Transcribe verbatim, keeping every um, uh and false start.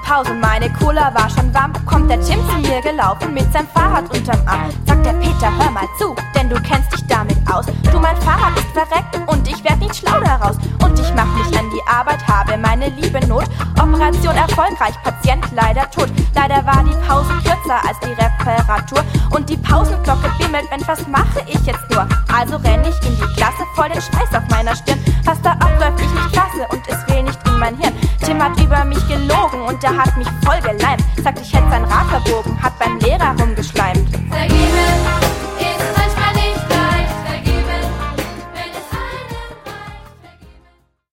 Pause, meine Cola war schon warm. Kommt der Tim zu mir gelaufen mit seinem Fahrrad unterm Arm. Sagt der Peter, hör mal zu, denn du kennst dich damit aus. Du, mein Fahrrad ist verreckt und ich werd nicht schlau daraus. Und ich mach mich an die Arbeit, habe meine liebe Not. Operation erfolgreich, Patient leider tot. Leider war die Pause kürzer als die Reparatur. Und die Pausenglocke bimmelt, Mensch, was mache ich jetzt nur? Also renn ich in die Klasse, voll den Schweiß auf meiner Stirn. Was da abläuft, ich nicht fasse und es will nicht in mein Hirn. Tim hat über mich gelogen und er hat mich voll geleimt. Sagt, ich hätte sein Rad verbogen, hat beim Lehrer